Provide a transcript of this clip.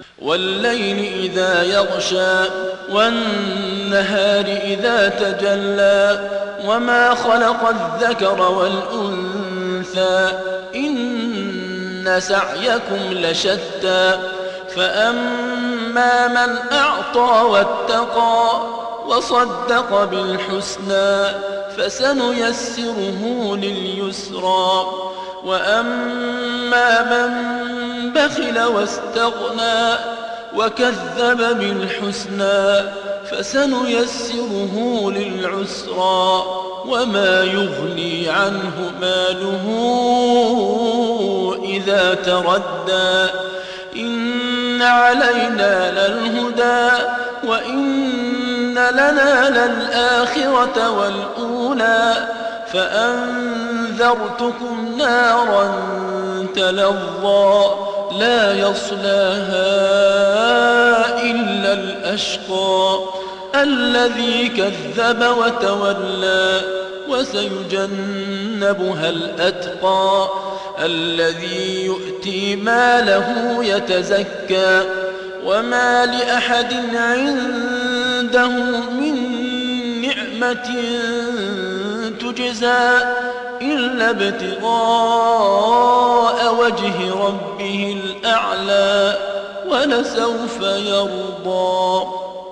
والليل إذا يغشى والنهار إذا تجلى وما خلق الذكر والأنثى إن سعيكم لشتى فأما من أعطى واتقى وصدق بالحسنى فسنيسره لليسرى وأما من بخل واستغنى وكذب بالحسنى فسنيسره للعسرى وما يغني عنه ماله إذا تردى إن علينا للهدى وإن لنا للآخرة والأولى فأنذرتكم نارا تلظى لا يصلاها إلا الأشقى الذي كذب وتولى وسيجنبها الأتقى الذي يؤتي ماله يتزكى وما لأحد عنده من نعمة تجزى إلا ابتغاء وجه ربه الأعلى ولسوف يرضى.